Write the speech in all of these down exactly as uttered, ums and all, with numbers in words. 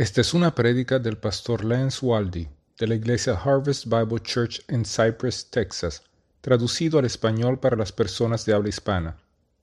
Esta es una prédica del pastor Lance Waldy, de la iglesia Harvest Bible Church en Cypress, Texas, traducido al español para las personas de habla hispana.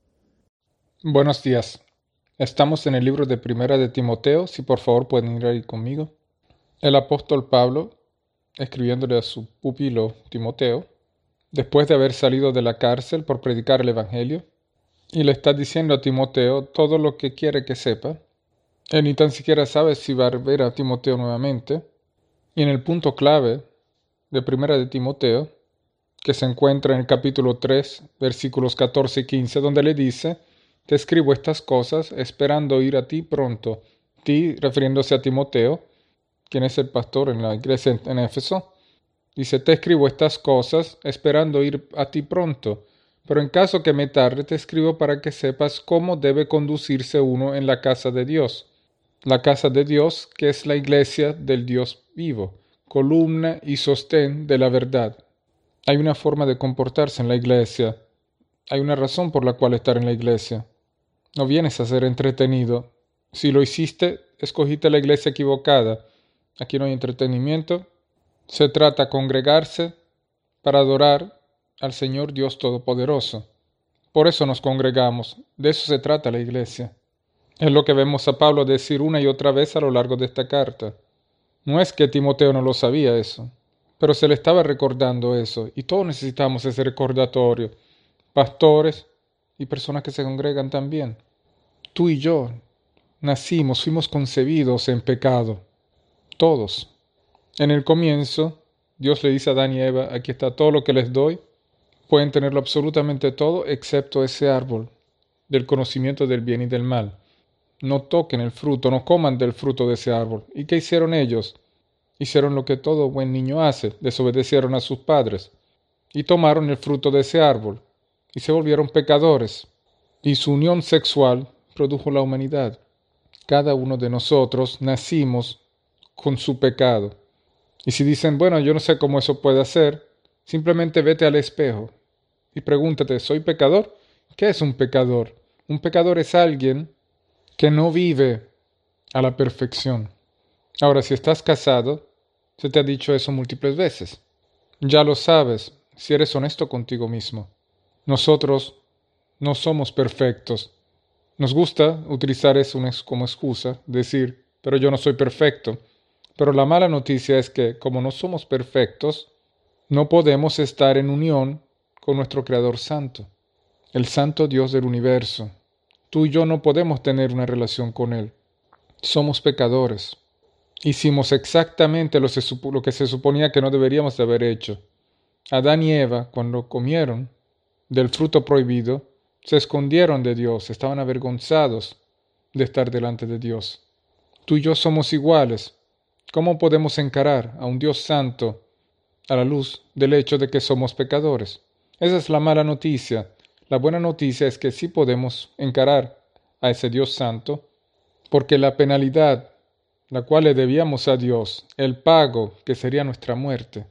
Buenos días. Estamos en el libro de Primera de Timoteo, si por favor pueden ir ahí conmigo. El apóstol Pablo, escribiéndole a su pupilo Timoteo, después de haber salido de la cárcel por predicar el Evangelio, y le está diciendo a Timoteo todo lo que quiere que sepa. Él ni tan siquiera sabe si va a ver a Timoteo nuevamente. Y en el punto clave de Primera de Timoteo, que se encuentra en el capítulo tres, versículos catorce y quince, donde le dice: te escribo estas cosas esperando ir a ti pronto. Ti, refiriéndose a Timoteo, quien es el pastor en la iglesia en Éfeso, dice: te escribo estas cosas esperando ir a ti pronto. Pero en caso que me tarde, te escribo para que sepas cómo debe conducirse uno en la casa de Dios. La casa de Dios, que es la iglesia del Dios vivo, columna y sostén de la verdad. Hay una forma de comportarse en la iglesia. Hay una razón por la cual estar en la iglesia. No vienes a ser entretenido. Si lo hiciste, escogiste la iglesia equivocada. Aquí no hay entretenimiento. Se trata de congregarse para adorar al Señor Dios Todopoderoso. Por eso nos congregamos. De eso se trata la iglesia. Es lo que vemos a Pablo decir una y otra vez a lo largo de esta carta. No es que Timoteo no lo sabía eso, pero se le estaba recordando eso, y todos necesitamos ese recordatorio. Pastores y personas que se congregan también. Tú y yo nacimos, fuimos concebidos en pecado. Todos. En el comienzo, Dios le dice a Adán y Eva: aquí está todo lo que les doy. Pueden tenerlo absolutamente todo excepto ese árbol del conocimiento del bien y del mal. No toquen el fruto, no coman del fruto de ese árbol. ¿Y qué hicieron ellos? Hicieron lo que todo buen niño hace: desobedecieron a sus padres y tomaron el fruto de ese árbol y se volvieron pecadores. Y su unión sexual produjo la humanidad. Cada uno de nosotros nacimos con su pecado. Y si dicen: bueno, yo no sé cómo eso puede ser, simplemente vete al espejo y pregúntate: ¿soy pecador? ¿Qué es un pecador? Un pecador es alguien que no vive a la perfección. Ahora, si estás casado, se te ha dicho eso múltiples veces. Ya lo sabes, si eres honesto contigo mismo. Nosotros no somos perfectos. Nos gusta utilizar eso como excusa, decir: pero yo no soy perfecto. Pero la mala noticia es que, como no somos perfectos, no podemos estar en unión con nuestro Creador Santo, el Santo Dios del universo. Tú y yo no podemos tener una relación con Él. Somos pecadores. Hicimos exactamente lo, se, lo que se suponía que no deberíamos de haber hecho. Adán y Eva, cuando comieron del fruto prohibido, se escondieron de Dios, estaban avergonzados de estar delante de Dios. Tú y yo somos iguales. ¿Cómo podemos encarar a un Dios santo a la luz del hecho de que somos pecadores? Esa es la mala noticia. La buena noticia es que sí podemos encarar a ese Dios santo, porque la penalidad, la cual le debíamos a Dios, el pago que sería nuestra muerte,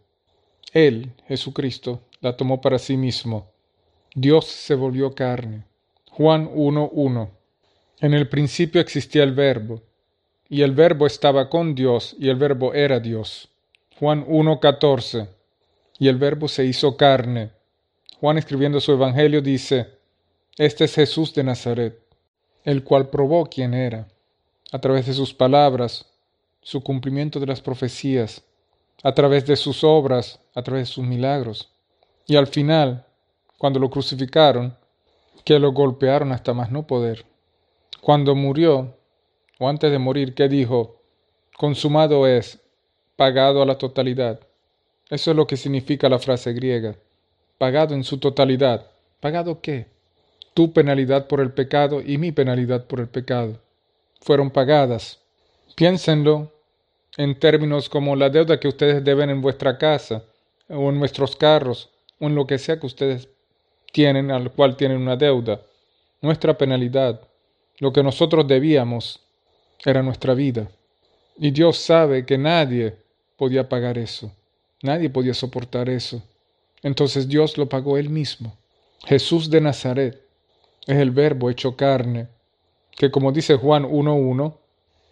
Él, Jesucristo, la tomó para sí mismo. Dios se volvió carne. Juan uno uno. En el principio existía el Verbo, y el Verbo estaba con Dios, y el Verbo era Dios. Juan uno catorce. Y el Verbo se hizo carne. Juan, escribiendo su Evangelio, dice: este es Jesús de Nazaret, el cual probó quién era, a través de sus palabras, su cumplimiento de las profecías, a través de sus obras, a través de sus milagros. Y al final, cuando lo crucificaron, que lo golpearon hasta más no poder. Cuando murió, o antes de morir, que dijo: consumado es, pagado a la totalidad. Eso es lo que significa la frase griega. Pagado en su totalidad. ¿Pagado qué? Tu penalidad por el pecado y mi penalidad por el pecado fueron pagadas. Piénsenlo en términos como la deuda que ustedes deben en vuestra casa, o en vuestros carros, o en lo que sea que ustedes tienen, al cual tienen una deuda. Nuestra penalidad, lo que nosotros debíamos, era nuestra vida. Y Dios sabe que nadie podía pagar eso. Nadie podía soportar eso. Entonces Dios lo pagó Él mismo. Jesús de Nazaret es el Verbo hecho carne, que, como dice Juan uno uno,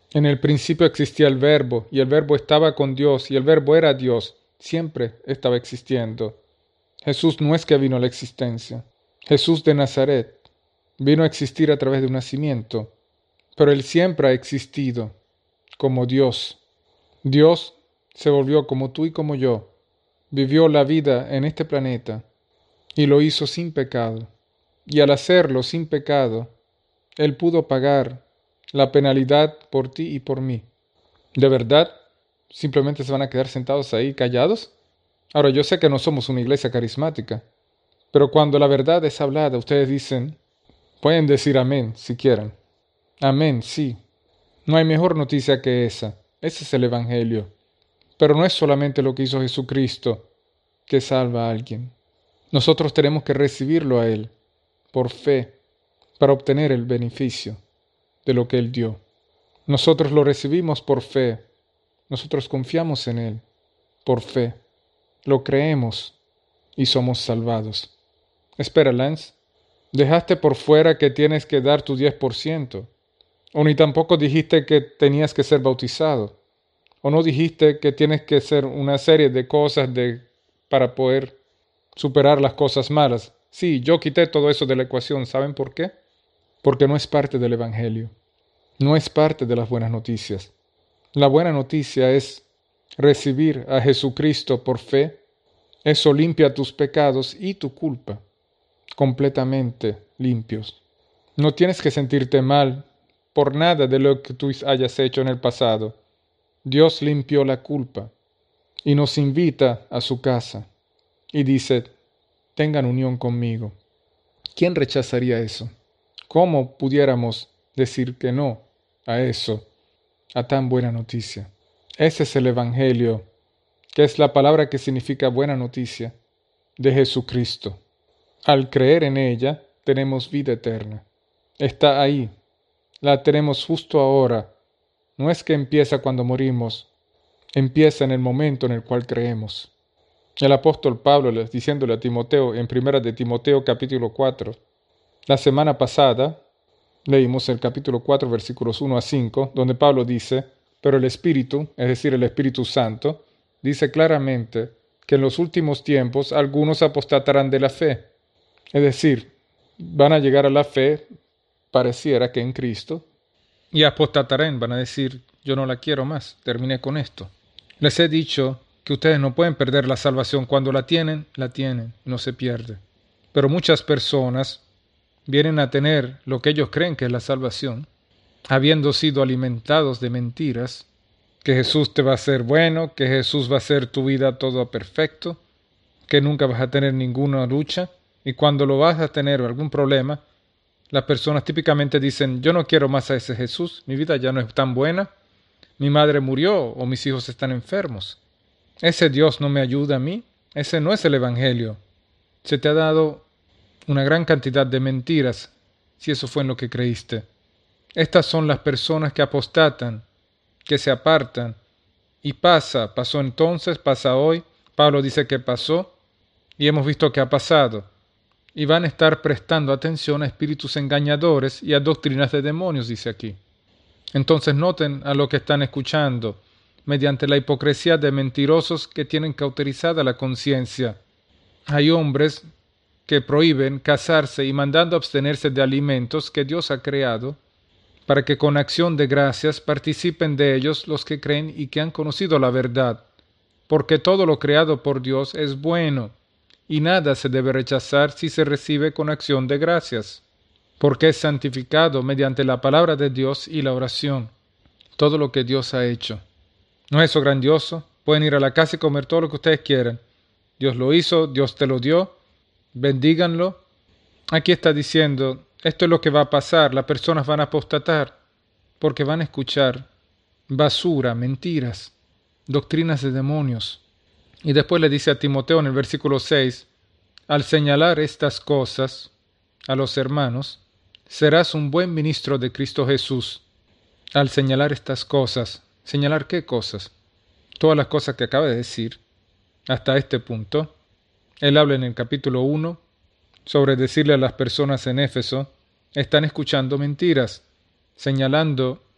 En el principio existía el Verbo, y el Verbo estaba con Dios, y el Verbo era Dios. Siempre estaba existiendo. Jesús no es que vino a la existencia. Jesús de Nazaret vino a existir a través de un nacimiento, pero Él siempre ha existido como Dios. Dios se volvió como tú y como yo, vivió la vida en este planeta y lo hizo sin pecado. Y al hacerlo sin pecado, Él pudo pagar la penalidad por ti y por mí. ¿De verdad? ¿Simplemente se van a quedar sentados ahí callados? Ahora, yo sé que no somos una iglesia carismática, pero cuando la verdad es hablada, ustedes dicen, pueden decir amén si quieren. Amén, sí. No hay mejor noticia que esa. Ese es el Evangelio. Pero no es solamente lo que hizo Jesucristo que salva a alguien. Nosotros tenemos que recibirlo a Él por fe para obtener el beneficio de lo que Él dio. Nosotros lo recibimos por fe. Nosotros confiamos en Él por fe. Lo creemos y somos salvados. Espera, Lance. Dejaste por fuera que tienes que dar tu diez por ciento. O ni tampoco dijiste que tenías que ser bautizado. O no dijiste que tienes que hacer una serie de cosas de, para poder superar las cosas malas. Sí, yo quité todo eso de la ecuación. ¿Saben por qué? Porque no es parte del Evangelio. No es parte de las buenas noticias. La buena noticia es recibir a Jesucristo por fe. Eso limpia tus pecados y tu culpa, completamente limpios. No tienes que sentirte mal por nada de lo que tú hayas hecho en el pasado. Dios limpió la culpa y nos invita a su casa y dice, tengan unión conmigo. ¿Quién rechazaría eso? ¿Cómo pudiéramos decir que no a eso, a tan buena noticia? Ese es el Evangelio, que es la palabra que significa buena noticia, de Jesucristo. Al creer en ella, tenemos vida eterna. Está ahí. La tenemos justo ahora. No es que empieza cuando morimos, empieza en el momento en el cual creemos. El apóstol Pablo, diciéndole a Timoteo en primera de Timoteo capítulo cuatro, la semana pasada leímos el capítulo cuatro versículos uno a cinco, donde Pablo dice, pero el Espíritu, es decir, el Espíritu Santo, dice claramente que en los últimos tiempos algunos apostatarán de la fe. Es decir, van a llegar a la fe, pareciera que en Cristo, y apostatarán, van a decir, yo no la quiero más, terminé con esto. Les he dicho que ustedes no pueden perder la salvación. Cuando la tienen, la tienen, no se pierde. Pero muchas personas vienen a tener lo que ellos creen que es la salvación, habiendo sido alimentados de mentiras, que Jesús te va a hacer bueno, que Jesús va a hacer tu vida todo perfecto, que nunca vas a tener ninguna lucha, y cuando lo vas a tener algún problema, las personas típicamente dicen, yo no quiero más a ese Jesús, mi vida ya no es tan buena, mi madre murió o mis hijos están enfermos. Ese Dios no me ayuda a mí, ese no es el Evangelio. Se te ha dado una gran cantidad de mentiras, si eso fue en lo que creíste. Estas son las personas que apostatan, que se apartan, y pasa, pasó entonces, pasa hoy, Pablo dice que pasó, y hemos visto que ha pasado, y van a estar prestando atención a espíritus engañadores y a doctrinas de demonios, dice aquí. Entonces noten a lo que están escuchando, mediante la hipocresía de mentirosos que tienen cauterizada la conciencia. Hay hombres que prohíben casarse y mandando abstenerse de alimentos que Dios ha creado, para que con acción de gracias participen de ellos los que creen y que han conocido la verdad, porque todo lo creado por Dios es bueno, y nada se debe rechazar si se recibe con acción de gracias, porque es santificado mediante la palabra de Dios y la oración, todo lo que Dios ha hecho. ¿No es eso grandioso? Pueden ir a la casa y comer todo lo que ustedes quieran. Dios lo hizo, Dios te lo dio, bendíganlo. Aquí está diciendo, esto es lo que va a pasar, las personas van a apostatar, porque van a escuchar basura, mentiras, doctrinas de demonios. Y después le dice a Timoteo en el versículo seis, al señalar estas cosas a los hermanos, serás un buen ministro de Cristo Jesús. Al señalar estas cosas, ¿señalar qué cosas? Todas las cosas que acaba de decir hasta este punto. Él habla en el capítulo uno sobre decirle a las personas en Éfeso, están escuchando mentiras, señalando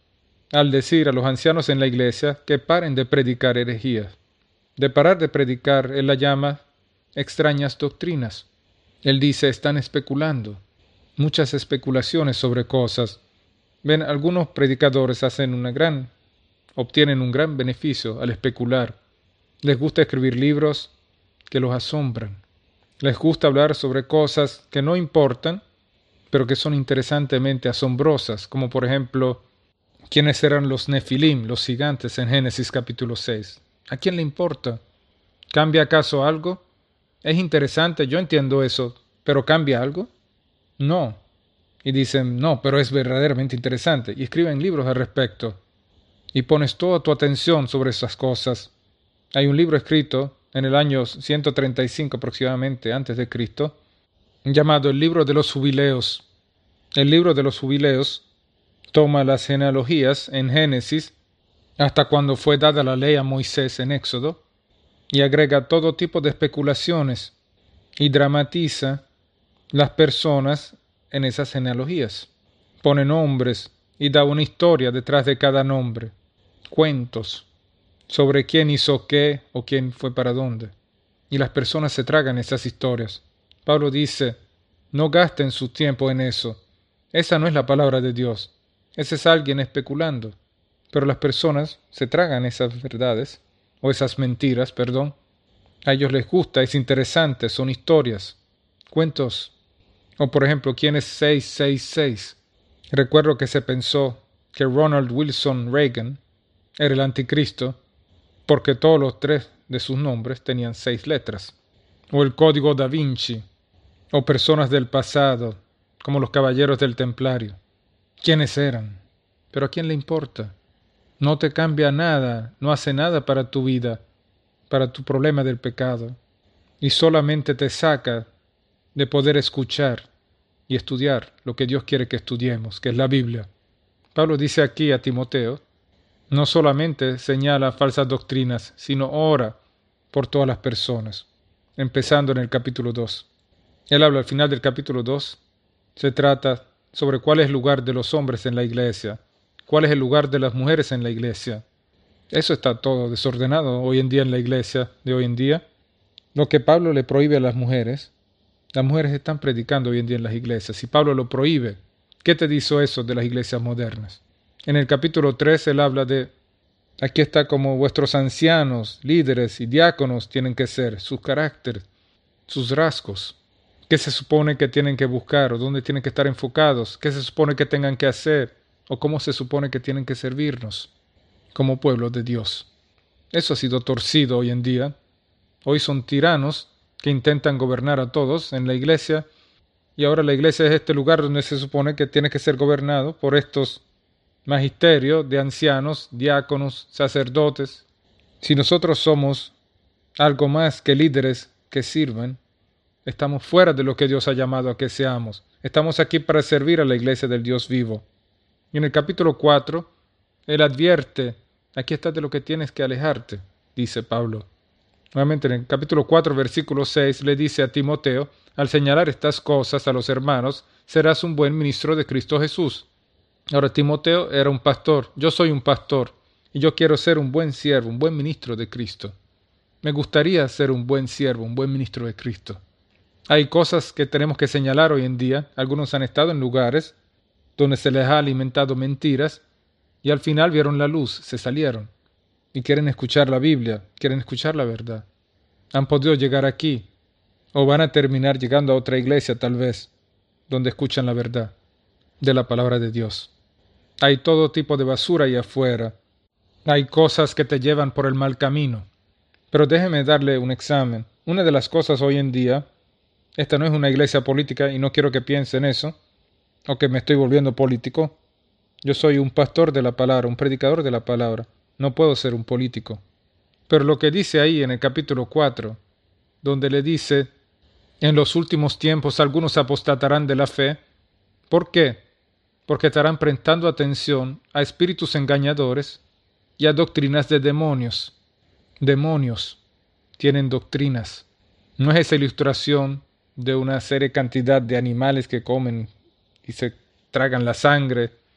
al decir a los ancianos en la iglesia que paren de predicar herejías. De parar de predicar, él la llama extrañas doctrinas. Él dice, están especulando. Muchas especulaciones sobre cosas. Ven, algunos predicadores hacen una gran, obtienen un gran beneficio al especular. Les gusta escribir libros que los asombran. Les gusta hablar sobre cosas que no importan, pero que son interesantemente asombrosas, como por ejemplo, ¿quiénes eran los Nefilim, los gigantes en Génesis capítulo seis? ¿A quién le importa? ¿Cambia acaso algo? Es interesante, yo entiendo eso, pero ¿cambia algo? No. Y dicen, no, pero es verdaderamente interesante. Y escriben libros al respecto. Y pones toda tu atención sobre esas cosas. Hay un libro escrito en el año ciento treinta y cinco aproximadamente antes de Cristo, llamado el libro de los jubileos. El libro de los jubileos toma las genealogías en Génesis hasta cuando fue dada la ley a Moisés en Éxodo y agrega todo tipo de especulaciones y dramatiza las personas en esas genealogías. Pone nombres y da una historia detrás de cada nombre, cuentos sobre quién hizo qué o quién fue para dónde. Y las personas se tragan esas historias. Pablo dice, no gasten su tiempo en eso. Esa no es la palabra de Dios. Ese es alguien especulando. Pero las personas se tragan esas verdades, o esas mentiras, perdón. A ellos les gusta, es interesante, son historias, cuentos. O por ejemplo, ¿quién es seis seis seis? Recuerdo que se pensó que Ronald Wilson Reagan era el anticristo porque todos los tres de sus nombres tenían seis letras. O el Código da Vinci, o personas del pasado, como los caballeros del Templario. ¿Quiénes eran? Pero ¿a quién le importa? No te cambia nada, no hace nada para tu vida, para tu problema del pecado, y solamente te saca de poder escuchar y estudiar lo que Dios quiere que estudiemos, que es la Biblia. Pablo dice aquí a Timoteo, no solamente señala falsas doctrinas, sino ora por todas las personas, empezando en el capítulo dos. Él habla al final del capítulo dos, se trata sobre cuál es el lugar de los hombres en la iglesia, cuál es el lugar de las mujeres en la iglesia. Eso está todo desordenado hoy en día en la iglesia de hoy en día. Lo que Pablo le prohíbe a las mujeres, las mujeres están predicando hoy en día en las iglesias. Y Pablo lo prohíbe. ¿Qué te dice eso de las iglesias modernas? En el capítulo tres él habla de, aquí está como vuestros ancianos, líderes y diáconos tienen que ser, sus caracteres, sus rasgos. ¿Qué se supone que tienen que buscar o dónde tienen que estar enfocados? ¿Qué se supone que tengan que hacer? ¿O cómo se supone que tienen que servirnos como pueblo de Dios? Eso ha sido torcido hoy en día. Hoy son tiranos que intentan gobernar a todos en la iglesia y ahora la iglesia es este lugar donde se supone que tiene que ser gobernado por estos magisterios de ancianos, diáconos, sacerdotes. Si nosotros somos algo más que líderes que sirven, estamos fuera de lo que Dios ha llamado a que seamos. Estamos aquí para servir a la iglesia del Dios vivo. Y en el capítulo cuatro, él advierte, aquí está de lo que tienes que alejarte, dice Pablo. Nuevamente en el capítulo cuatro, versículo seis, le dice a Timoteo, al señalar estas cosas a los hermanos, serás un buen ministro de Cristo Jesús. Ahora Timoteo era un pastor, yo soy un pastor, y yo quiero ser un buen siervo, un buen ministro de Cristo. Me gustaría ser un buen siervo, un buen ministro de Cristo. Hay cosas que tenemos que señalar hoy en día. Algunos han estado en lugares donde se les ha alimentado mentiras y al final vieron la luz, se salieron y quieren escuchar la Biblia, quieren escuchar la verdad. Han podido llegar aquí o van a terminar llegando a otra iglesia tal vez, donde escuchan la verdad de la palabra de Dios. Hay todo tipo de basura ahí afuera. Hay cosas que te llevan por el mal camino. Pero déjeme darle un examen. Una de las cosas hoy en día, esta no es una iglesia política y no quiero que piensen eso, o que me estoy volviendo político. Yo soy un pastor de la palabra, un predicador de la palabra. No puedo ser un político. Pero lo que dice ahí en el capítulo cuatro, donde le dice, en los últimos tiempos algunos apostatarán de la fe. ¿Por qué? Porque estarán prestando atención a espíritus engañadores y a doctrinas de demonios. Demonios tienen doctrinas. No es esa ilustración de una serie cantidad de animales que comen y se tragan la sangre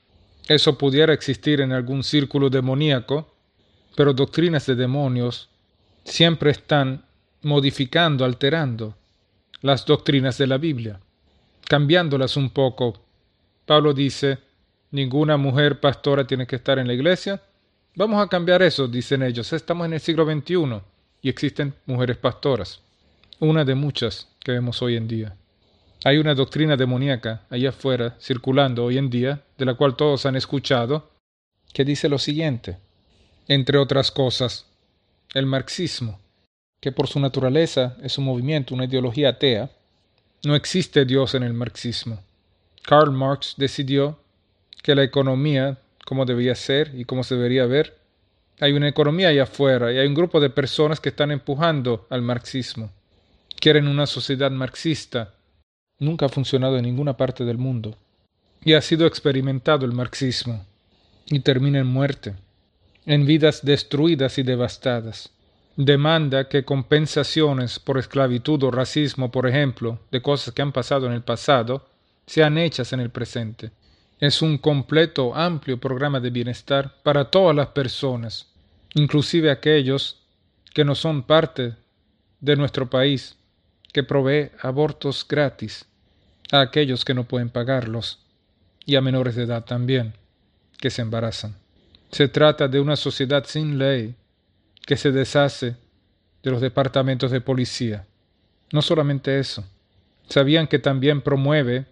eso pudiera existir en algún círculo demoníaco, pero doctrinas de demonios siempre están modificando, alterando las doctrinas de la Biblia, cambiándolas un poco. Pablo dice, ninguna mujer pastora tiene que estar en la iglesia. Vamos a cambiar eso, dicen ellos. Estamos en el siglo veintiuno y existen mujeres pastoras, una de muchas que vemos hoy en día. Hay una doctrina demoníaca allá afuera circulando hoy en día, de la cual todos han escuchado, que dice lo siguiente, entre otras cosas, el marxismo, que por su naturaleza es un movimiento, una ideología atea. No existe Dios en el marxismo. Karl Marx decidió que la economía, como debía ser y cómo se debería ver, hay una economía allá afuera y hay un grupo de personas que están empujando al marxismo. Quieren una sociedad marxista. Nunca ha funcionado en ninguna parte del mundo. Y ha sido experimentado el marxismo. Y termina en muerte, en vidas destruidas y devastadas. Demanda que compensaciones por esclavitud o racismo, por ejemplo, de cosas que han pasado en el pasado, sean hechas en el presente. Es un completo, amplio programa de bienestar para todas las personas, inclusive aquellos que no son parte de nuestro país, que provee abortos gratis a aquellos que no pueden pagarlos y a menores de edad también, que se embarazan. Se trata de una sociedad sin ley que se deshace de los departamentos de policía. No solamente eso, sabían que también promueve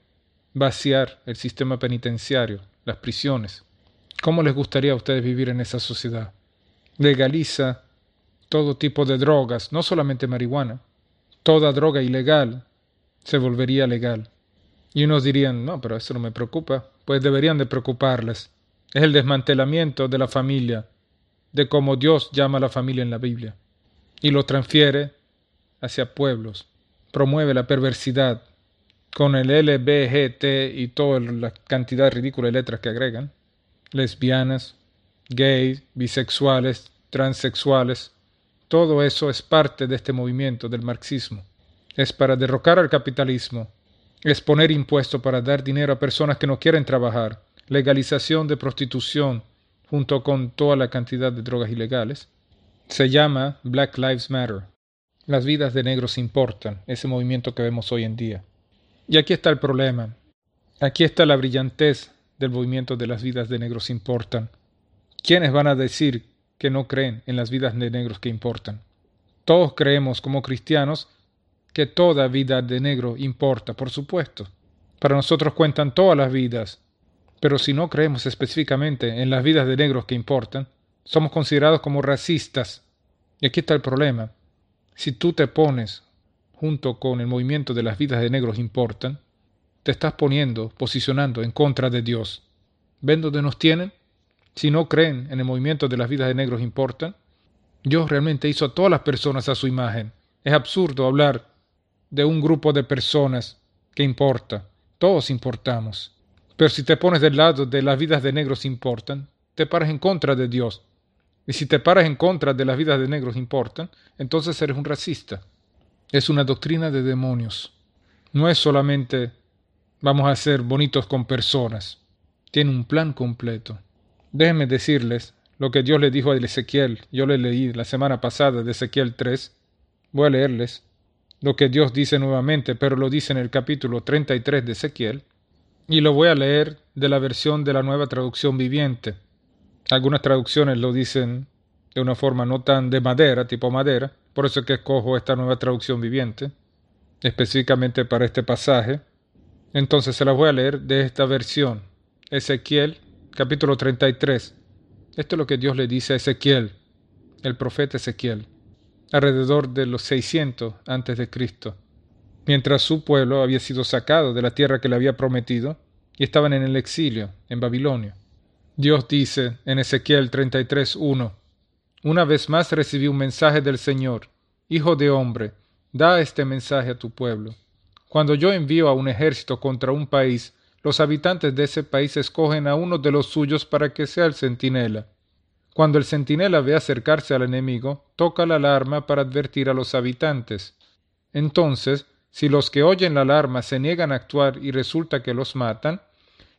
vaciar el sistema penitenciario, las prisiones. ¿Cómo les gustaría a ustedes vivir en esa sociedad? Legaliza todo tipo de drogas, no solamente marihuana. Toda droga ilegal se volvería legal. Y unos dirían, no, pero eso no me preocupa. Pues deberían de preocuparles. Es el desmantelamiento de la familia, de cómo Dios llama a la familia en la Biblia. Y lo transfiere hacia pueblos. Promueve la perversidad con el L G B T y toda la cantidad ridícula de letras que agregan. Lesbianas, gays, bisexuales, transexuales. Todo eso es parte de este movimiento del marxismo. Es para derrocar al capitalismo. Es poner impuestos para dar dinero a personas que no quieren trabajar. Legalización de prostitución junto con toda la cantidad de drogas ilegales. Se llama Black Lives Matter. Las vidas de negros importan, ese movimiento que vemos hoy en día. Y aquí está el problema. Aquí está la brillantez del movimiento de las vidas de negros importan. ¿Quiénes van a decir que no creen en las vidas de negros que importan? Todos creemos como cristianos que toda vida de negro importa, por supuesto. Para nosotros cuentan todas las vidas. Pero si no creemos específicamente en las vidas de negros que importan, somos considerados como racistas. Y aquí está el problema. Si tú te pones junto con el movimiento de las vidas de negros importan, te estás poniendo, posicionando en contra de Dios. ¿Ven dónde nos tienen? Si no creen en el movimiento de las vidas de negros importan, Dios realmente hizo a todas las personas a su imagen. Es absurdo hablar de un grupo de personas que importa. Todos importamos. Pero si te pones del lado de las vidas de negros importan, te paras en contra de Dios. Y si te paras en contra de las vidas de negros importan, entonces eres un racista. Es una doctrina de demonios. No es solamente vamos a ser bonitos con personas. Tiene un plan completo. Déjenme decirles lo que Dios le dijo a Ezequiel. Yo le leí la semana pasada de Ezequiel tres. Voy a leerles lo que Dios dice nuevamente, pero lo dice en el capítulo treinta y tres de Ezequiel. Y lo voy a leer de la versión de la Nueva Traducción Viviente. Algunas traducciones lo dicen de una forma no tan de madera, tipo madera. Por eso es que escojo esta Nueva Traducción Viviente, específicamente para este pasaje. Entonces se las voy a leer de esta versión. Ezequiel, capítulo treinta y tres. Esto es lo que Dios le dice a Ezequiel, el profeta Ezequiel, alrededor de los seiscientos antes de Cristo, mientras su pueblo había sido sacado de la tierra que le había prometido y estaban en el exilio en Babilonia. Dios dice en Ezequiel treinta y tres, uno: Una vez más recibí un mensaje del Señor. Hijo de hombre, da este mensaje a tu pueblo. Cuando yo envío a un ejército contra un país, los habitantes de ese país escogen a uno de los suyos para que sea el centinela. Cuando el centinela ve acercarse al enemigo, toca la alarma para advertir a los habitantes. Entonces, si los que oyen la alarma se niegan a actuar y resulta que los matan,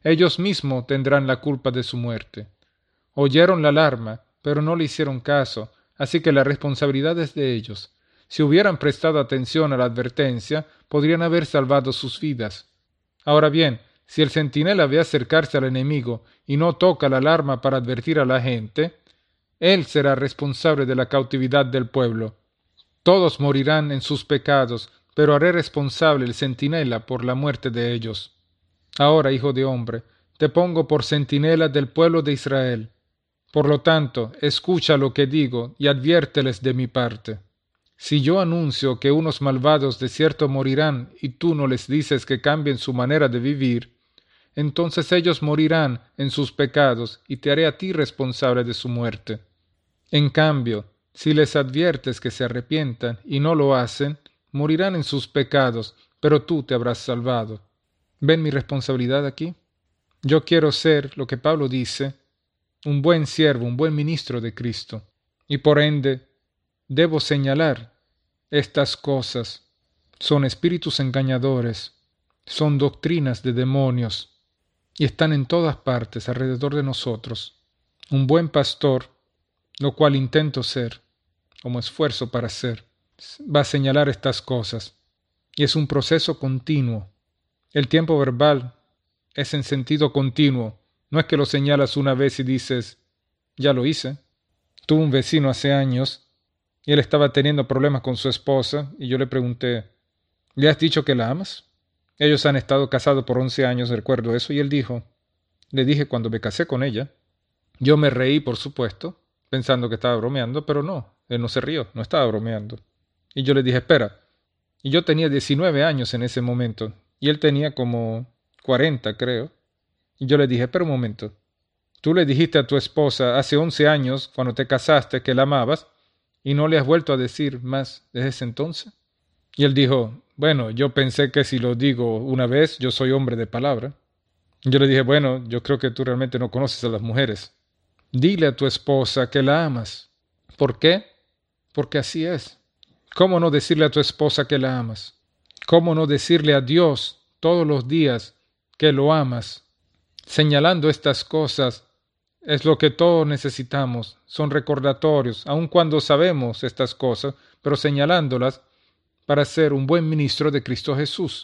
ellos mismos tendrán la culpa de su muerte. Oyeron la alarma, pero no le hicieron caso, así que la responsabilidad es de ellos. Si hubieran prestado atención a la advertencia, podrían haber salvado sus vidas. Ahora bien, si el centinela ve acercarse al enemigo y no toca la alarma para advertir a la gente, él será responsable de la cautividad del pueblo. Todos morirán en sus pecados, pero haré responsable el centinela por la muerte de ellos. Ahora, hijo de hombre, te pongo por centinela del pueblo de Israel. Por lo tanto, escucha lo que digo y adviérteles de mi parte. Si yo anuncio que unos malvados de cierto morirán y tú no les dices que cambien su manera de vivir, entonces ellos morirán en sus pecados y te haré a ti responsable de su muerte. En cambio, si les adviertes que se arrepientan y no lo hacen, morirán en sus pecados, pero tú te habrás salvado. ¿Ven mi responsabilidad aquí? Yo quiero ser, lo que Pablo dice, un buen siervo, un buen ministro de Cristo, y por ende debo señalar estas cosas. Son espíritus engañadores, son doctrinas de demonios, y están en todas partes alrededor de nosotros. Un buen pastor, lo cual intento ser, como esfuerzo para ser, va a señalar estas cosas, y es un proceso continuo. El tiempo verbal es en sentido continuo. No es que lo señalas una vez y dices, ya lo hice. Tuve un vecino hace años y él estaba teniendo problemas con su esposa y yo le pregunté, ¿le has dicho que la amas? Ellos han estado casados por once años, recuerdo eso, y él dijo, le dije cuando me casé con ella. Yo me reí, por supuesto, pensando que estaba bromeando, pero no, él no se rió, no estaba bromeando. Y yo le dije, espera. Y yo tenía diecinueve años en ese momento y él tenía como cuarenta, creo. Y yo le dije, espera un momento, tú le dijiste a tu esposa hace once años, cuando te casaste, que la amabas, y no le has vuelto a decir más desde ese entonces. Y él dijo, bueno, yo pensé que si lo digo una vez, yo soy hombre de palabra. Yo le dije, bueno, yo creo que tú realmente no conoces a las mujeres. Dile a tu esposa que la amas. ¿Por qué? Porque así es. ¿Cómo no decirle a tu esposa que la amas? ¿Cómo no decirle a Dios todos los días que lo amas? Señalando estas cosas es lo que todos necesitamos. Son recordatorios, aun cuando sabemos estas cosas, pero señalándolas para ser un buen ministro de Cristo Jesús,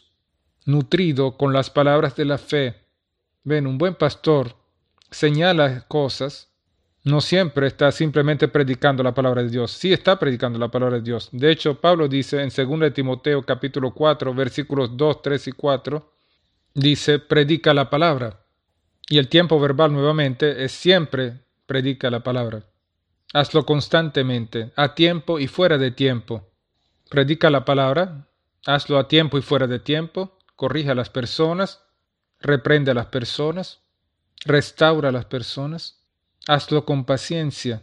nutrido con las palabras de la fe. Ven, un buen pastor señala cosas. No siempre está simplemente predicando la palabra de Dios. Sí está predicando la palabra de Dios. De hecho, Pablo dice en segunda de Timoteo capítulo cuatro, versículos dos, tres y cuatro, dice, predica la palabra. Y el tiempo verbal nuevamente es siempre predica la palabra. Hazlo constantemente, a tiempo y fuera de tiempo. Predica la palabra, hazlo a tiempo y fuera de tiempo, corrige a las personas, reprende a las personas, restaura a las personas. Hazlo con paciencia.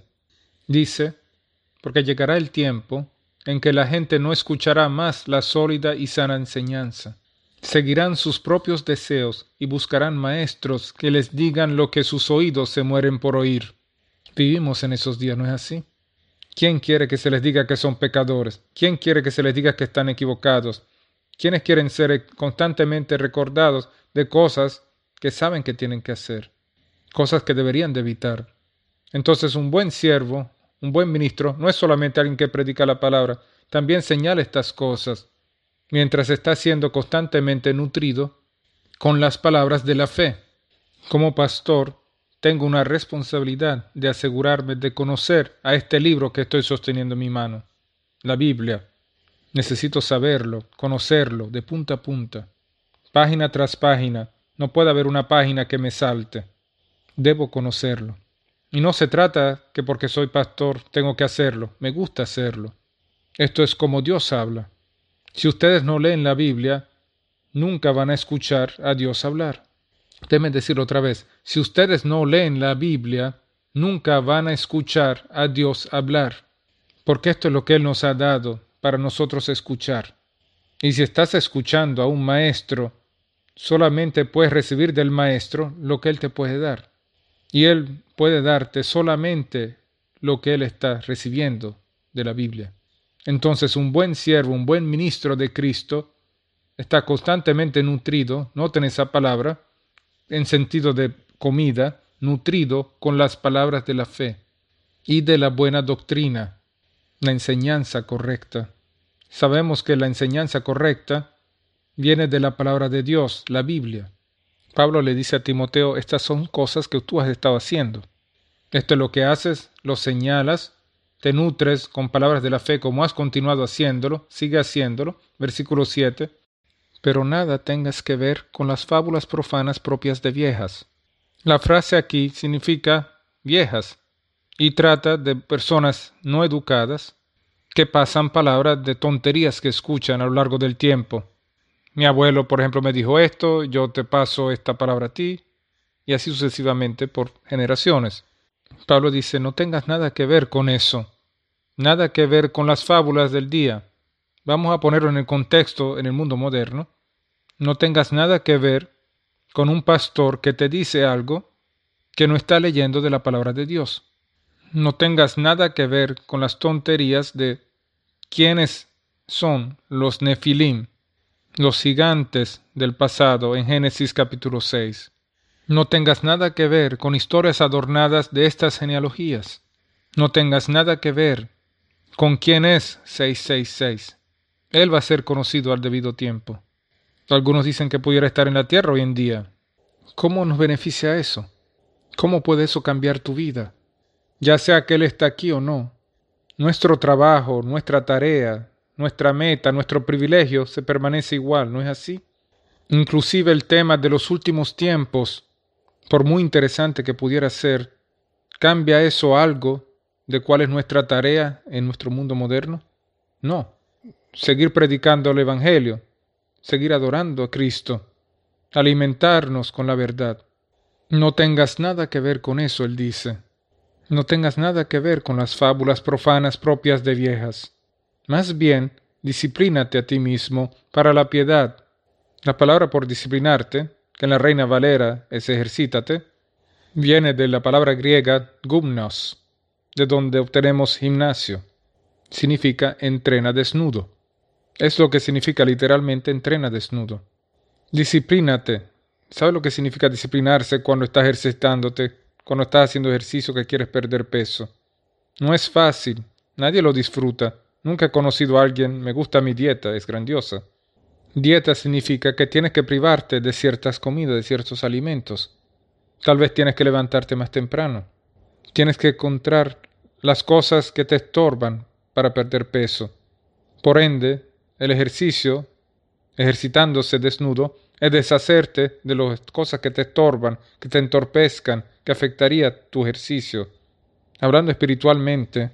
Dice, porque llegará el tiempo en que la gente no escuchará más la sólida y sana enseñanza. Seguirán sus propios deseos y buscarán maestros que les digan lo que sus oídos se mueren por oír. Vivimos en esos días, ¿no es así? ¿Quién quiere que se les diga que son pecadores? ¿Quién quiere que se les diga que están equivocados? ¿Quiénes quieren ser constantemente recordados de cosas que saben que tienen que hacer? Cosas que deberían de evitar. Entonces un buen siervo, un buen ministro, no es solamente alguien que predica la palabra, también señala estas cosas, mientras está siendo constantemente nutrido con las palabras de la fe. Como pastor, tengo una responsabilidad de asegurarme de conocer a este libro que estoy sosteniendo en mi mano, la Biblia. Necesito saberlo, conocerlo, de punta a punta, página tras página. No puede haber una página que me salte. Debo conocerlo. Y no se trata que porque soy pastor tengo que hacerlo. Me gusta hacerlo. Esto es como Dios habla. Si ustedes no leen la Biblia, nunca van a escuchar a Dios hablar. Déjenme decirlo otra vez. Si ustedes no leen la Biblia, nunca van a escuchar a Dios hablar. Porque esto es lo que Él nos ha dado para nosotros escuchar. Y si estás escuchando a un maestro, solamente puedes recibir del maestro lo que Él te puede dar. Y Él puede darte solamente lo que Él está recibiendo de la Biblia. Entonces un buen siervo, un buen ministro de Cristo, está constantemente nutrido, noten esa palabra, en sentido de comida, nutrido con las palabras de la fe y de la buena doctrina, la enseñanza correcta. Sabemos que la enseñanza correcta viene de la palabra de Dios, la Biblia. Pablo le dice a Timoteo, estas son cosas que tú has estado haciendo. Esto es lo que haces, lo señalas, te nutres con palabras de la fe como has continuado haciéndolo, sigue haciéndolo. Versículo siete. Pero nada tengas que ver con las fábulas profanas propias de viejas. La frase aquí significa viejas y trata de personas no educadas que pasan palabras de tonterías que escuchan a lo largo del tiempo. Mi abuelo, por ejemplo, me dijo esto, yo te paso esta palabra a ti, y así sucesivamente por generaciones. Pablo dice, no tengas nada que ver con eso, nada que ver con las fábulas del día. Vamos a ponerlo en el contexto en el mundo moderno. No tengas nada que ver con un pastor que te dice algo que no está leyendo de la palabra de Dios. No tengas nada que ver con las tonterías de quiénes son los Nefilim, los gigantes del pasado en Génesis capítulo seis. No tengas nada que ver con historias adornadas de estas genealogías. No tengas nada que ver con quién es seiscientos sesenta y seis. Él va a ser conocido al debido tiempo. Algunos dicen que pudiera estar en la tierra hoy en día. ¿Cómo nos beneficia eso? ¿Cómo puede eso cambiar tu vida? Ya sea que Él está aquí o no. Nuestro trabajo, nuestra tarea, nuestra meta, nuestro privilegio se permanece igual, ¿no es así? Inclusive el tema de los últimos tiempos, por muy interesante que pudiera ser, ¿cambia eso algo de cuál es nuestra tarea en nuestro mundo moderno? No. Seguir predicando el Evangelio, seguir adorando a Cristo, alimentarnos con la verdad. No tengas nada que ver con eso, él dice. No tengas nada que ver con las fábulas profanas propias de viejas. Más bien, disciplínate a ti mismo para la piedad. La palabra por disciplinarte, que en la Reina Valera es ejercítate, viene de la palabra griega gumnos, de donde obtenemos gimnasio. Significa entrena desnudo. Es lo que significa literalmente entrena desnudo. Disciplínate. ¿Sabes lo que significa disciplinarse cuando estás ejercitándote, cuando estás haciendo ejercicio que quieres perder peso? No es fácil. Nadie lo disfruta. Nunca he conocido a alguien, me gusta mi dieta, es grandiosa. Dieta significa que tienes que privarte de ciertas comidas, de ciertos alimentos. Tal vez tienes que levantarte más temprano. Tienes que encontrar las cosas que te estorban para perder peso. Por ende, el ejercicio, ejercitándose desnudo, es deshacerte de las cosas que te estorban, que te entorpezcan, que afectaría tu ejercicio. Hablando espiritualmente,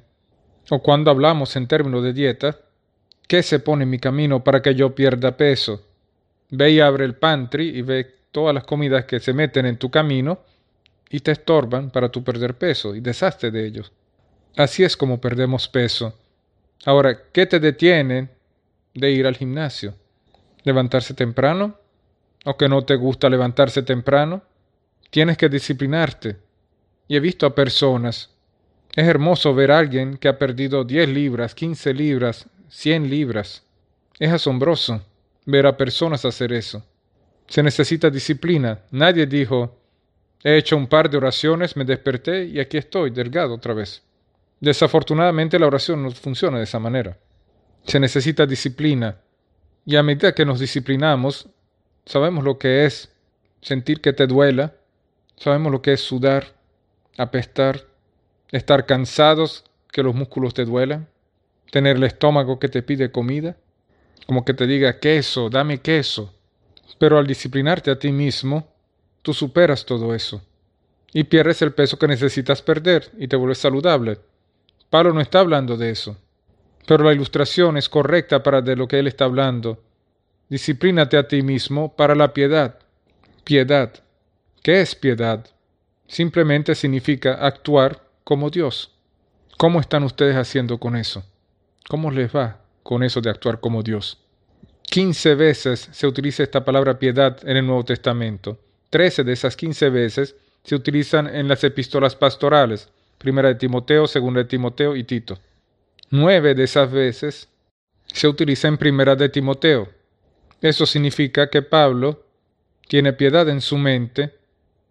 o cuando hablamos en términos de dieta, ¿qué se pone en mi camino para que yo pierda peso? Ve y abre el pantry y ve todas las comidas que se meten en tu camino y te estorban para tu perder peso y deshazte de ellos. Así es como perdemos peso. Ahora, ¿qué te detiene de ir al gimnasio? ¿Levantarse temprano? ¿O que no te gusta levantarse temprano? Tienes que disciplinarte. Y he visto a personas. Es hermoso ver a alguien que ha perdido diez libras, quince libras, cien libras. Es asombroso ver a personas hacer eso. Se necesita disciplina. Nadie dijo, he hecho un par de oraciones, me desperté y aquí estoy, delgado otra vez. Desafortunadamente la oración no funciona de esa manera. Se necesita disciplina. Y a medida que nos disciplinamos, sabemos lo que es sentir que te duela, sabemos lo que es sudar, apestar, estar cansados, que los músculos te duelan, tener el estómago que te pide comida, como que te diga queso, dame queso. Pero al disciplinarte a ti mismo, tú superas todo eso y pierdes el peso que necesitas perder y te vuelves saludable. Pablo no está hablando de eso, pero la ilustración es correcta para de lo que él está hablando. Disciplínate a ti mismo para la piedad. Piedad. ¿Qué es piedad? Simplemente significa actuar como Dios. ¿Cómo están ustedes haciendo con eso? ¿Cómo les va con eso de actuar como Dios? Quince veces se utiliza esta palabra piedad en el Nuevo Testamento. Trece de esas quince veces se utilizan en las epístolas pastorales, Primera de Timoteo, Segunda de Timoteo y Tito. Nueve de esas veces se utiliza en Primera de Timoteo. Eso significa que Pablo tiene piedad en su mente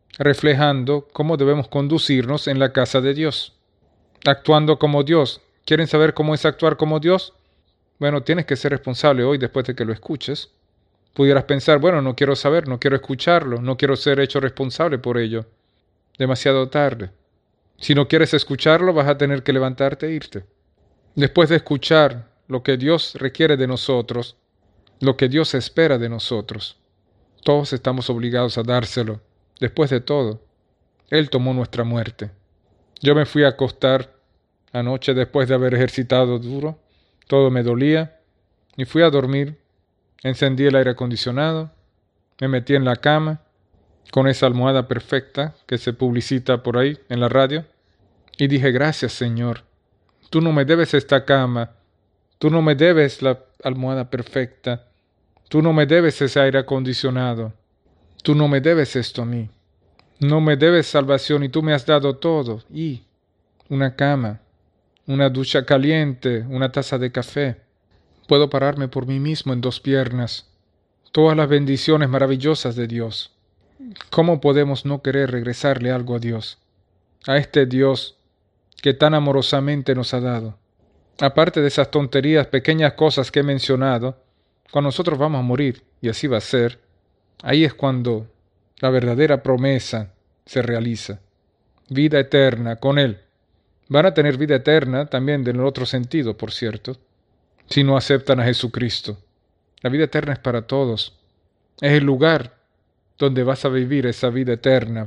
reflejando cómo debemos conducirnos en la casa de Dios, actuando como Dios. ¿Quieren saber cómo es actuar como Dios? Bueno, tienes que ser responsable hoy después de que lo escuches. Pudieras pensar, bueno, no quiero saber, no quiero escucharlo, no quiero ser hecho responsable por ello. Demasiado tarde. Si no quieres escucharlo, vas a tener que levantarte e irte. Después de escuchar lo que Dios requiere de nosotros, lo que Dios espera de nosotros, todos estamos obligados a dárselo. Después de todo, Él tomó nuestra muerte. Yo me fui a acostar anoche después de haber ejercitado duro, todo me dolía, y fui a dormir. Encendí el aire acondicionado, me metí en la cama, con esa almohada perfecta que se publicita por ahí en la radio, y dije, gracias Señor, tú no me debes esta cama, tú no me debes la almohada perfecta, tú no me debes ese aire acondicionado, tú no me debes esto a mí, no me debes salvación y tú me has dado todo, y una cama, una ducha caliente, una taza de café. Puedo pararme por mí mismo en dos piernas. Todas las bendiciones maravillosas de Dios. ¿Cómo podemos no querer regresarle algo a Dios? A este Dios que tan amorosamente nos ha dado. Aparte de esas tonterías, pequeñas cosas que he mencionado, cuando nosotros vamos a morir, y así va a ser, ahí es cuando la verdadera promesa se realiza. Vida eterna con Él. Van a tener vida eterna también en el otro sentido, por cierto, si no aceptan a Jesucristo. La vida eterna es para todos. Es el lugar donde vas a vivir esa vida eterna.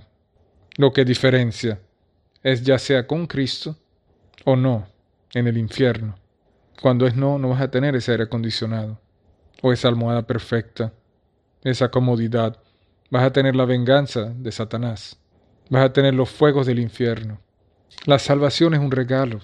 Lo que diferencia es ya sea con Cristo o no, en el infierno. Cuando es no, no vas a tener ese aire acondicionado o esa almohada perfecta, esa comodidad. Vas a tener la venganza de Satanás. Vas a tener los fuegos del infierno. La salvación es un regalo.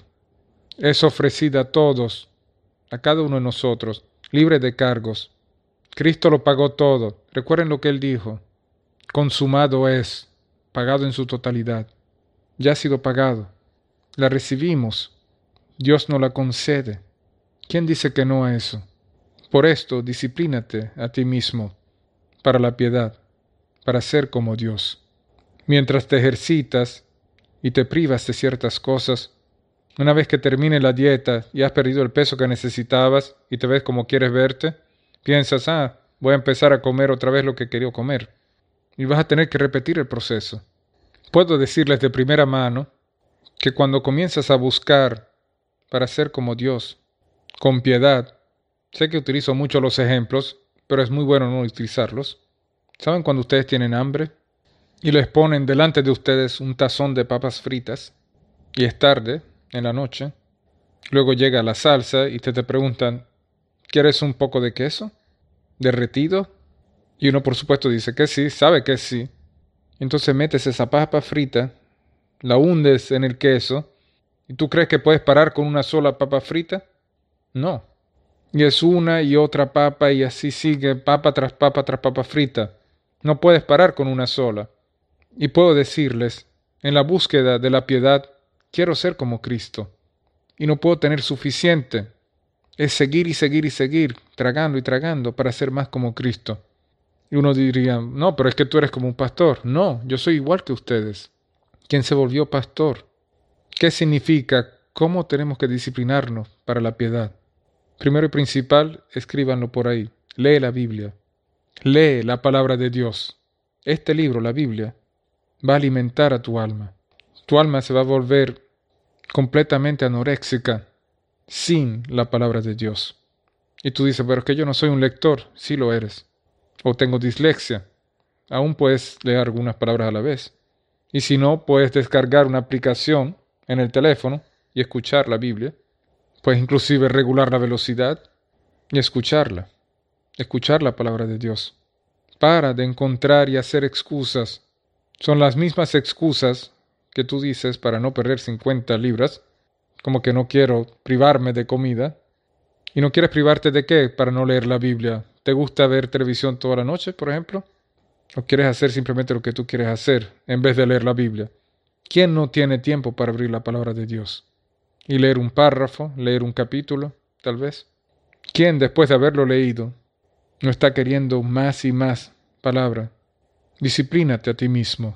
Es ofrecida a todos, a cada uno de nosotros, libre de cargos. Cristo lo pagó todo. Recuerden lo que Él dijo. Consumado es, pagado en su totalidad. Ya ha sido pagado. La recibimos. Dios nos la concede. ¿Quién dice que no a eso? Por esto, disciplínate a ti mismo, para la piedad, para ser como Dios. Mientras te ejercitas y te privas de ciertas cosas, una vez que termine la dieta y has perdido el peso que necesitabas y te ves como quieres verte, piensas, ah, voy a empezar a comer otra vez lo que quería comer. Y vas a tener que repetir el proceso. Puedo decirles de primera mano que cuando comienzas a buscar para ser como Dios, con piedad, sé que utilizo mucho los ejemplos, pero es muy bueno no utilizarlos. ¿Saben cuando ustedes tienen hambre y les ponen delante de ustedes un tazón de papas fritas y es tarde, en la noche, luego llega la salsa y te, te preguntan, ¿quieres un poco de queso? ¿Derretido? Y uno por supuesto dice que sí, sabe que sí. Entonces metes esa papa frita, la hundes en el queso, ¿y tú crees que puedes parar con una sola papa frita? No. Y es una y otra papa y así sigue, papa tras papa tras papa frita. No puedes parar con una sola. Y puedo decirles, en la búsqueda de la piedad, quiero ser como Cristo. Y no puedo tener suficiente. Es seguir y seguir y seguir, tragando y tragando para ser más como Cristo. Y uno diría, no, pero es que tú eres como un pastor. No, yo soy igual que ustedes. ¿Quién se volvió pastor? ¿Qué significa? ¿Cómo tenemos que disciplinarnos para la piedad? Primero y principal, escríbanlo por ahí. Lee la Biblia. Lee la palabra de Dios. Este libro, la Biblia, va a alimentar a tu alma. Tu alma se va a volver completamente anoréxica sin la palabra de Dios. Y tú dices, pero es que yo no soy un lector. Sí lo eres. O tengo dislexia. Aún puedes leer algunas palabras a la vez. Y si no, puedes descargar una aplicación en el teléfono y escuchar la Biblia. Puedes inclusive regular la velocidad y escucharla. Escuchar la palabra de Dios. Para de encontrar y hacer excusas. Son las mismas excusas que tú dices para no perder cincuenta libras, como que no quiero privarme de comida. ¿Y no quieres privarte de qué para no leer la Biblia? ¿Te gusta ver televisión toda la noche, por ejemplo? ¿O quieres hacer simplemente lo que tú quieres hacer en vez de leer la Biblia? ¿Quién no tiene tiempo para abrir la palabra de Dios? Y leer un párrafo, leer un capítulo, tal vez. ¿Quién, después de haberlo leído, no está queriendo más y más palabra? Disciplínate a ti mismo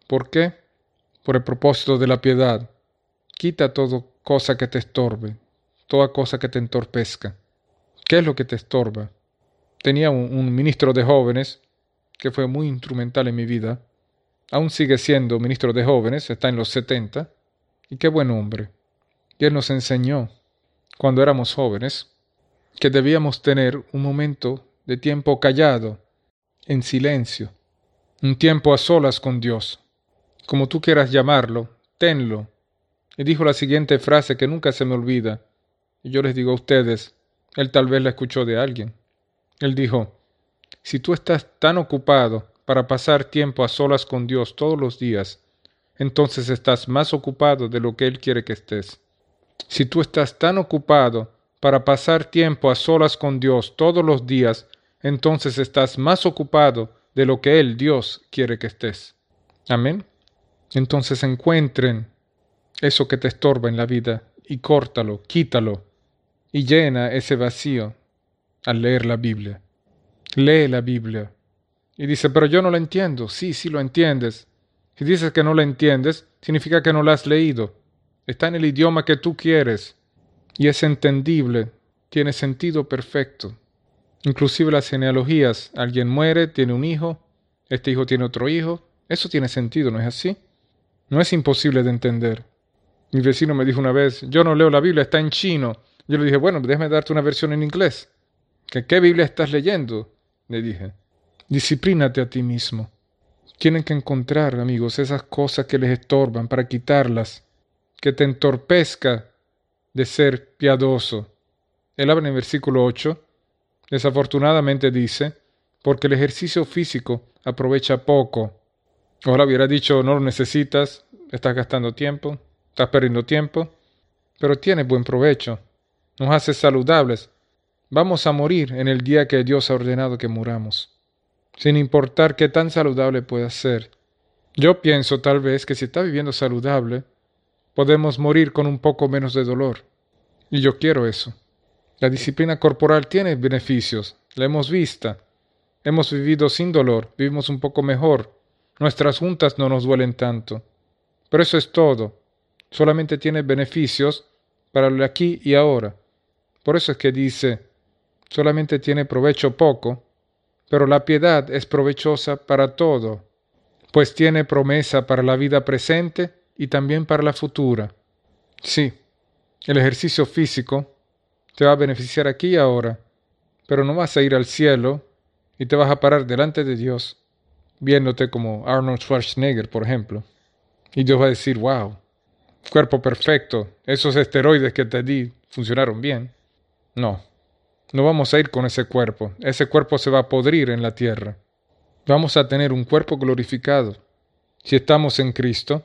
¿Por qué? Por el propósito de la piedad. Quita toda cosa que te estorbe, toda cosa que te entorpezca. ¿Qué es lo que te estorba? Tenía un, un ministro de jóvenes que fue muy instrumental en mi vida. Aún sigue siendo ministro de jóvenes, está en los setenta, y qué buen hombre. Y él nos enseñó, cuando éramos jóvenes, que debíamos tener un momento de tiempo callado, en silencio, un tiempo a solas con Dios. Como tú quieras llamarlo, tenlo. Y dijo la siguiente frase que nunca se me olvida, y yo les digo a ustedes, él tal vez la escuchó de alguien. Él dijo, si tú estás tan ocupado para pasar tiempo a solas con Dios todos los días, entonces estás más ocupado de lo que Él quiere que estés. Si tú estás tan ocupado para pasar tiempo a solas con Dios todos los días, entonces estás más ocupado de lo que Él, Dios, quiere que estés. Amén. Entonces encuentren eso que te estorba en la vida y córtalo, quítalo y llena ese vacío al leer la Biblia. Lee la Biblia. Y dice, pero yo no la entiendo. Sí, sí lo entiendes. Si dices que no la entiendes, significa que no la has leído. Está en el idioma que tú quieres. Y es entendible. Tiene sentido perfecto. Inclusive las genealogías. Alguien muere, tiene un hijo. Este hijo tiene otro hijo. Eso tiene sentido, ¿no es así? No es imposible de entender. Mi vecino me dijo una vez, yo no leo la Biblia, está en chino. Yo le dije, bueno, déjame darte una versión en inglés. ¿Qué, qué Biblia estás leyendo? Le dije. Disciplínate a ti mismo. Tienen que encontrar, amigos, esas cosas que les estorban para quitarlas, que te entorpezca de ser piadoso. Él habla en el versículo ocho, desafortunadamente dice, porque el ejercicio físico aprovecha poco. Ahora hubiera dicho, no lo necesitas, estás gastando tiempo, estás perdiendo tiempo, pero tiene buen provecho, nos hace saludables. Vamos a morir en el día que Dios ha ordenado que muramos, sin importar qué tan saludable pueda ser. Yo pienso tal vez que si está viviendo saludable, podemos morir con un poco menos de dolor. Y yo quiero eso. La disciplina corporal tiene beneficios, la hemos visto. Hemos vivido sin dolor, vivimos un poco mejor. Nuestras juntas no nos duelen tanto. Pero eso es todo. Solamente tiene beneficios para el aquí y ahora. Por eso es que dice, solamente tiene provecho poco, pero la piedad es provechosa para todo, pues tiene promesa para la vida presente y también para la futura. Sí, el ejercicio físico te va a beneficiar aquí y ahora, pero no vas a ir al cielo y te vas a parar delante de Dios, viéndote como Arnold Schwarzenegger, por ejemplo. Y Dios va a decir, wow, cuerpo perfecto, esos esteroides que te di funcionaron bien. No, no vamos a ir con ese cuerpo. Ese cuerpo se va a podrir en la tierra. Vamos a tener un cuerpo glorificado. Si estamos en Cristo,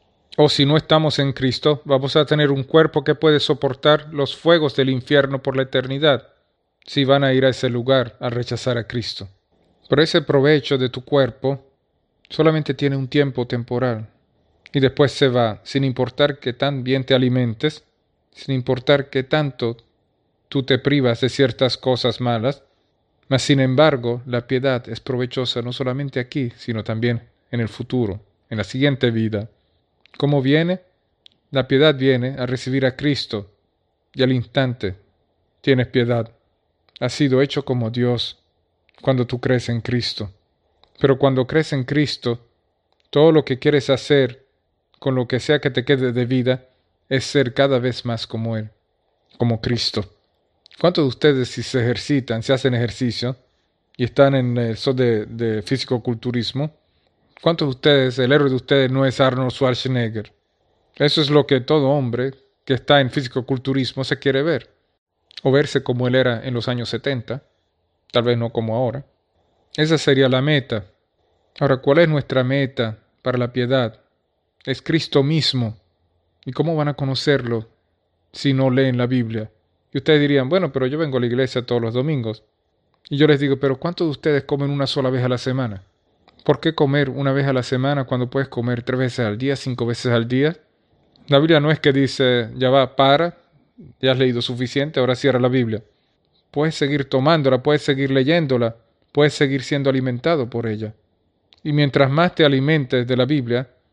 o si no estamos en Cristo, vamos a tener un cuerpo que puede soportar los fuegos del infierno por la eternidad, si van a ir a ese lugar a rechazar a Cristo. Pero ese provecho de tu cuerpo solamente tiene un tiempo temporal, y después se va, sin importar que tan bien te alimentes, sin importar que tanto tú te privas de ciertas cosas malas, mas sin embargo la piedad es provechosa no solamente aquí, sino también en el futuro, en la siguiente vida. ¿Cómo viene? La piedad viene a recibir a Cristo, y al instante tienes piedad. Has sido hecho como Dios cuando tú crees en Cristo. Pero cuando crees en Cristo, todo lo que quieres hacer, con lo que sea que te quede de vida, es ser cada vez más como Él, como Cristo. ¿Cuántos de ustedes, si se ejercitan, si hacen ejercicio y están en eso de, de fisicoculturismo, cuántos de ustedes, el héroe de ustedes no es Arnold Schwarzenegger? Eso es lo que todo hombre que está en fisicoculturismo se quiere ver. O verse como él era en los años setenta, tal vez no como ahora. Esa sería la meta. Ahora, ¿cuál es nuestra meta para la piedad? Es Cristo mismo. ¿Y cómo van a conocerlo si no leen la Biblia? Y ustedes dirían, bueno, pero yo vengo a la iglesia todos los domingos. Y yo les digo, pero ¿cuántos de ustedes comen una sola vez a la semana? ¿Por qué comer una vez a la semana cuando puedes comer tres veces al día, cinco veces al día? La Biblia no es que dice, ya va, para, ya has leído suficiente, ahora cierra la Biblia. Puedes seguir tomándola, puedes seguir leyéndola, puedes seguir siendo alimentado por ella. Y mientras más te alimentes de la Biblia,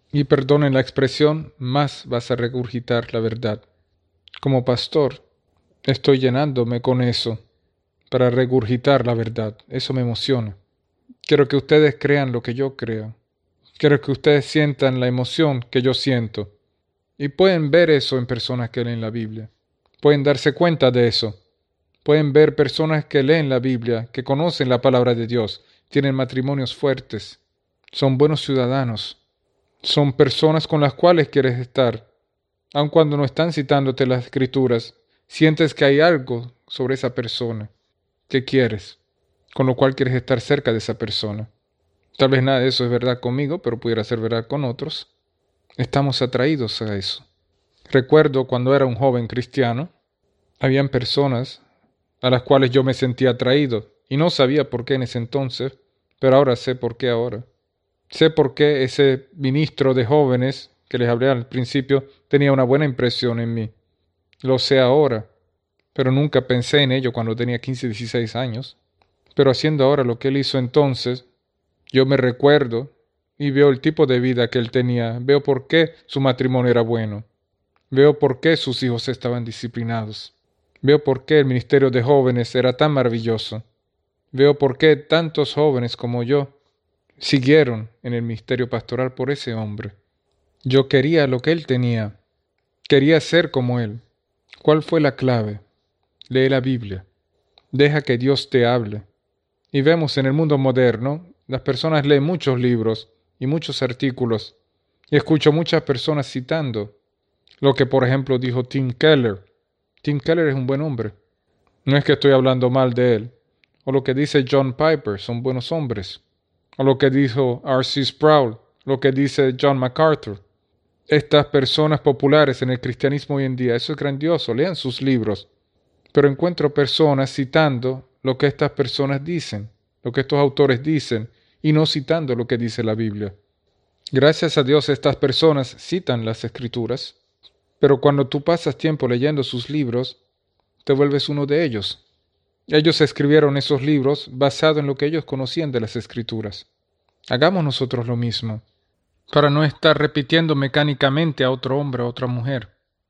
Y perdonen la expresión, más vas a regurgitar la verdad. Como pastor, estoy llenándome con eso para regurgitar la verdad. Eso me emociona. Quiero que ustedes crean lo que yo creo. Quiero que ustedes sientan la emoción que yo siento. Y pueden ver eso en personas que leen la Biblia. Pueden darse cuenta de eso. Pueden ver personas que leen la Biblia, que conocen la palabra de Dios, tienen matrimonios fuertes, son buenos ciudadanos, son personas con las cuales quieres estar. Aun cuando no están citándote las escrituras, sientes que hay algo sobre esa persona que quieres, con lo cual quieres estar cerca de esa persona. Tal vez nada de eso es verdad conmigo, pero pudiera ser verdad con otros. Estamos atraídos a eso. Recuerdo cuando era un joven cristiano, habían personas a las cuales yo me sentía atraído, y no sabía por qué en ese entonces, pero ahora sé por qué ahora. Sé por qué ese ministro de jóvenes que les hablé al principio tenía una buena impresión en mí. Lo sé ahora, pero nunca pensé en ello cuando tenía quince, dieciséis años. Pero haciendo ahora lo que él hizo entonces, yo me recuerdo y veo el tipo de vida que él tenía, veo por qué su matrimonio era bueno, veo por qué sus hijos estaban disciplinados, veo por qué el ministerio de jóvenes era tan maravilloso, veo por qué tantos jóvenes como yo siguieron en el ministerio pastoral por ese hombre. Yo quería lo que él tenía, quería ser como él. ¿Cuál fue la clave? Lee la Biblia, deja que Dios te hable. Y vemos en el mundo moderno, las personas leen muchos libros y muchos artículos, y escucho muchas personas citando lo que por ejemplo dijo Tim Keller. Tim Keller es un buen hombre. No es que estoy hablando mal de él. O lo que dice John Piper, son buenos hombres. O lo que dijo R C Sproul, lo que dice John MacArthur. Estas personas populares en el cristianismo hoy en día, eso es grandioso, lean sus libros. Pero encuentro personas citando lo que estas personas dicen, lo que estos autores dicen, y no citando lo que dice la Biblia. Gracias a Dios estas personas citan las Escrituras, pero cuando tú pasas tiempo leyendo sus libros, te vuelves uno de ellos. Ellos escribieron esos libros basado en lo que ellos conocían de las Escrituras. Hagamos nosotros lo mismo, para no estar repitiendo mecánicamente a otro hombre o a otra mujer.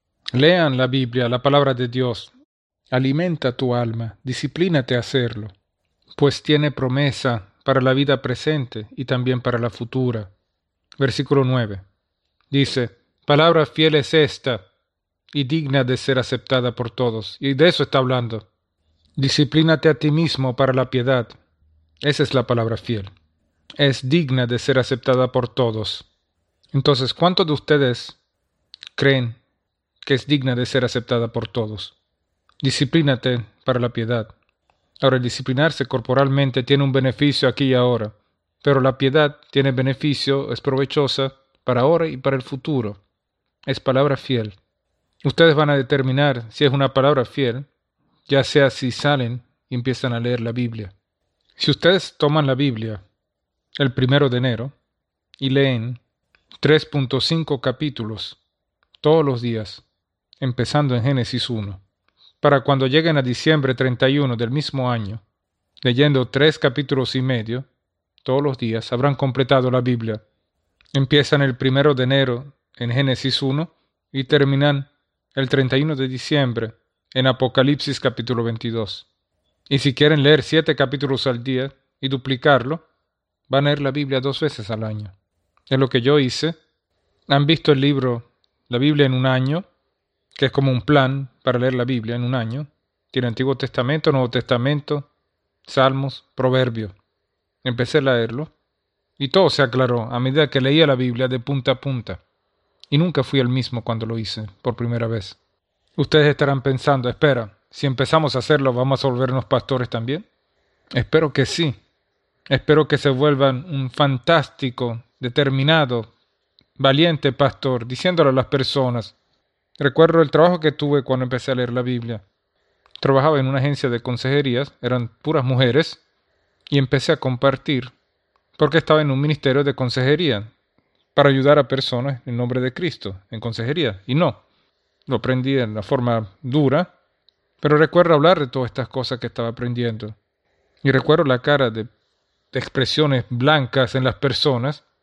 Lean la Biblia, la palabra de Dios. Alimenta tu alma, disciplínate a hacerlo, pues tiene promesa para la vida presente y también para la futura. Versículo nueve. Dice, palabra fiel es esta y digna de ser aceptada por todos. Y de eso está hablando. Disciplínate a ti mismo para la piedad. Esa es la palabra fiel. Es digna de ser aceptada por todos. Entonces, ¿cuántos de ustedes creen que es digna de ser aceptada por todos? Disciplínate para la piedad. Ahora, el disciplinarse corporalmente tiene un beneficio aquí y ahora, pero la piedad tiene beneficio, es provechosa para ahora y para el futuro. Es palabra fiel. Ustedes van a determinar si es una palabra fiel, ya sea si salen y empiezan a leer la Biblia. Si ustedes toman la Biblia el primero de enero y leen tres punto cinco capítulos todos los días, empezando en Génesis uno, para cuando lleguen a diciembre treinta y uno del mismo año, leyendo tres capítulos y medio todos los días, habrán completado la Biblia. Empiezan el primero de enero en Génesis uno y terminan el treinta y uno de diciembre en Apocalipsis capítulo veintidós. Y si quieren leer siete capítulos al día y duplicarlo, van a leer la Biblia dos veces al año. Es lo que yo hice. ¿Han visto el libro La Biblia en un año? Que es como un plan para leer la Biblia en un año. Tiene Antiguo Testamento, Nuevo Testamento, Salmos, Proverbios. Empecé a leerlo y todo se aclaró a medida que leía la Biblia de punta a punta. Y nunca fui el mismo cuando lo hice por primera vez. Ustedes estarán pensando, espera, si empezamos a hacerlo, ¿vamos a volvernos pastores también? Espero que sí. Espero que se vuelvan un fantástico, determinado, valiente pastor, diciéndolo a las personas. Recuerdo el trabajo que tuve cuando empecé a leer la Biblia. Trabajaba en una agencia de consejerías, eran puras mujeres, y empecé a compartir, porque estaba en un ministerio de consejería, para ayudar a personas en nombre de Cristo, en consejería, y no. Lo aprendí de una forma dura, pero recuerdo hablar de todas estas cosas que estaba aprendiendo. Y recuerdo la cara de, de expresiones blancas en las personas,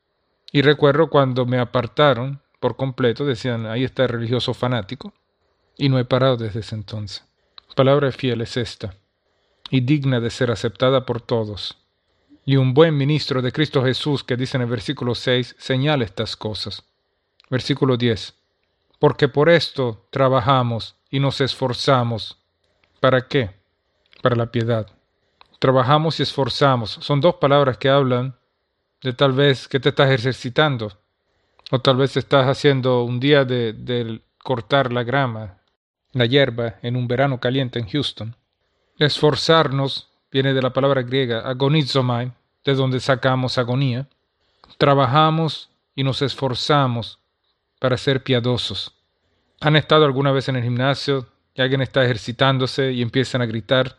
Y recuerdo cuando me apartaron por completo, decían, ahí está el religioso fanático, y no he parado desde ese entonces. Palabra fiel es esta, y digna de ser aceptada por todos. Y un buen ministro de Cristo Jesús, que dice en el versículo seis, señala estas cosas. Versículo diez. Porque por esto trabajamos y nos esforzamos. ¿Para qué? Para la piedad. Trabajamos y esforzamos. Son dos palabras que hablan de tal vez que te estás ejercitando. O tal vez estás haciendo un día de, de cortar la grama, la hierba, en un verano caliente en Houston. Esforzarnos viene de la palabra griega agonizomai, de donde sacamos agonía. Trabajamos y nos esforzamos para ser piadosos. ¿Han estado alguna vez en el gimnasio y alguien está ejercitándose y empiezan a gritar,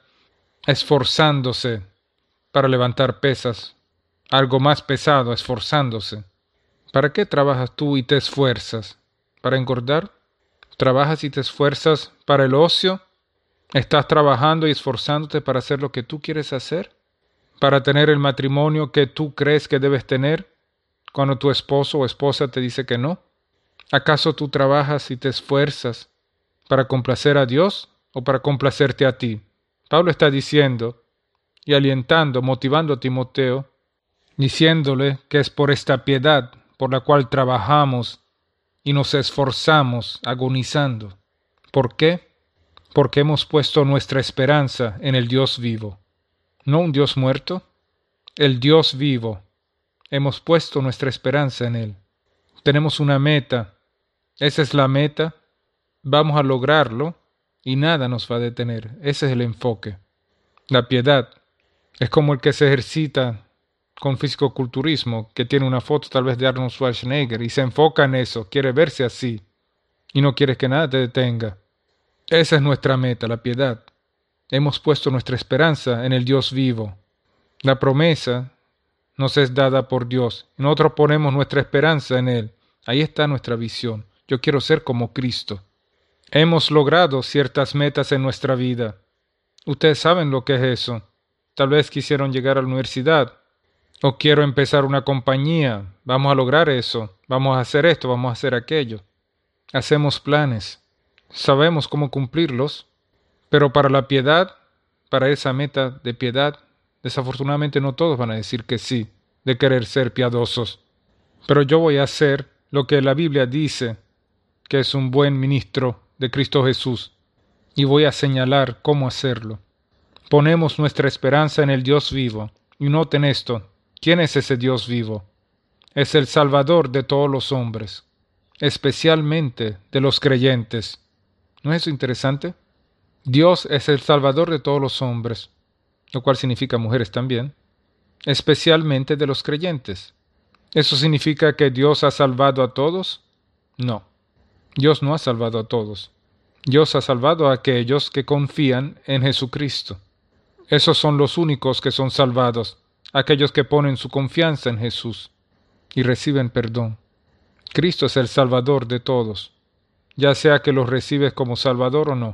esforzándose para levantar pesas, algo más pesado, esforzándose? ¿Para qué trabajas tú y te esfuerzas? ¿Para engordar? ¿Trabajas y te esfuerzas para el ocio? ¿Estás trabajando y esforzándote para hacer lo que tú quieres hacer? ¿Para tener el matrimonio que tú crees que debes tener cuando tu esposo o esposa te dice que no? ¿Acaso tú trabajas y te esfuerzas para complacer a Dios o para complacerte a ti? Pablo está diciendo y alientando, motivando a Timoteo, diciéndole que es por esta piedad por la cual trabajamos y nos esforzamos agonizando. ¿Por qué? Porque hemos puesto nuestra esperanza en el Dios vivo. No un Dios muerto, el Dios vivo. Hemos puesto nuestra esperanza en Él. Tenemos una meta. Esa es la meta. Vamos a lograrlo y nada nos va a detener. Ese es el enfoque. La piedad es como el que se ejercita con fisicoculturismo, que tiene una foto tal vez de Arnold Schwarzenegger y se enfoca en eso, quiere verse así y no quiere que nada te detenga. Esa es nuestra meta, la piedad. Hemos puesto nuestra esperanza en el Dios vivo. La promesa nos es dada por Dios y nosotros ponemos nuestra esperanza en Él. Ahí está nuestra visión. Yo quiero ser como Cristo. Hemos logrado ciertas metas en nuestra vida. Ustedes saben lo que es eso. Tal vez quisieron llegar a la universidad. O quiero empezar una compañía, vamos a lograr eso, vamos a hacer esto, vamos a hacer aquello. Hacemos planes, sabemos cómo cumplirlos, pero para la piedad, para esa meta de piedad, desafortunadamente no todos van a decir que sí, de querer ser piadosos. Pero yo voy a hacer lo que la Biblia dice, que es un buen ministro de Cristo Jesús, y voy a señalar cómo hacerlo. Ponemos nuestra esperanza en el Dios vivo, y noten esto. ¿Quién es ese Dios vivo? Es el Salvador de todos los hombres, especialmente de los creyentes. ¿No es eso interesante? Dios es el Salvador de todos los hombres, lo cual significa mujeres también, especialmente de los creyentes. ¿Eso significa que Dios ha salvado a todos? No, Dios no ha salvado a todos. Dios ha salvado a aquellos que confían en Jesucristo. Esos son los únicos que son salvados. Aquellos que ponen su confianza en Jesús y reciben perdón. Cristo es el Salvador de todos, ya sea que los recibes como Salvador o no.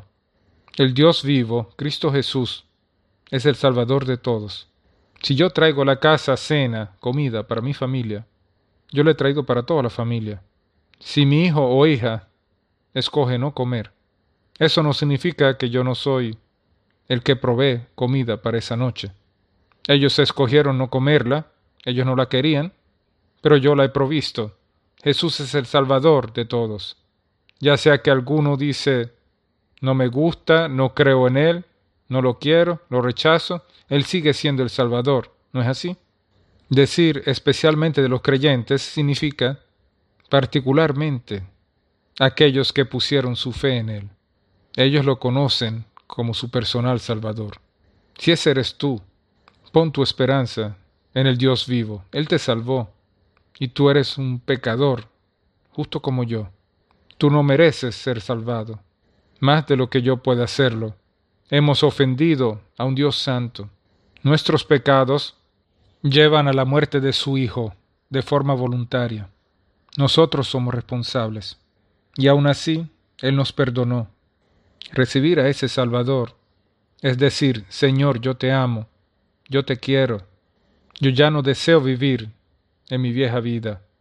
El Dios vivo, Cristo Jesús, es el Salvador de todos. Si yo traigo a la casa cena, comida para mi familia, yo le traigo para toda la familia. Si mi hijo o hija escoge no comer, eso no significa que yo no soy el que provee comida para esa noche. Ellos escogieron no comerla, ellos no la querían, pero yo la he provisto. Jesús es el Salvador de todos. Ya sea que alguno dice, no me gusta, no creo en Él, no lo quiero, lo rechazo, Él sigue siendo el Salvador, ¿no es así? Decir especialmente de los creyentes significa particularmente aquellos que pusieron su fe en Él. Ellos lo conocen como su personal Salvador. Si ese eres tú, pon tu esperanza en el Dios vivo. Él te salvó y tú eres un pecador, justo como yo. Tú no mereces ser salvado, más de lo que yo pueda hacerlo. Hemos ofendido a un Dios santo. Nuestros pecados llevan a la muerte de su Hijo de forma voluntaria. Nosotros somos responsables. Y aún así, Él nos perdonó. Recibir a ese Salvador es decir, Señor, yo te amo. Yo te quiero. Yo ya no deseo vivir en mi vieja vida.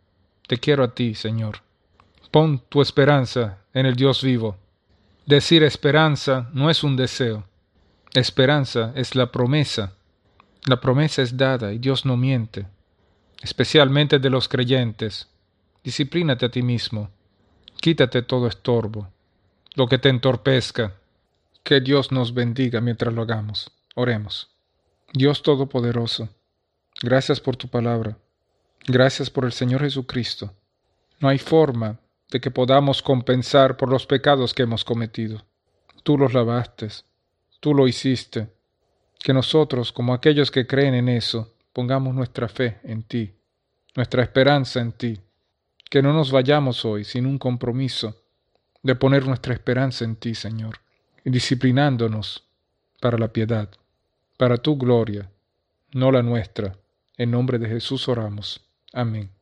Te quiero a ti, Señor. Pon tu esperanza en el Dios vivo. Decir esperanza no es un deseo. Esperanza es la promesa. La promesa es dada y Dios no miente, especialmente de los creyentes. Disciplínate a ti mismo. Quítate todo estorbo, lo que te entorpezca. Que Dios nos bendiga mientras lo hagamos. Oremos. Dios Todopoderoso, gracias por tu palabra. Gracias por el Señor Jesucristo. No hay forma de que podamos compensar por los pecados que hemos cometido. Tú los lavaste. Tú lo hiciste. Que nosotros, como aquellos que creen en eso, pongamos nuestra fe en ti, nuestra esperanza en ti. Que no nos vayamos hoy sin un compromiso de poner nuestra esperanza en ti, Señor, y disciplinándonos para la piedad, para tu gloria, no la nuestra. En nombre de Jesús oramos. Amén.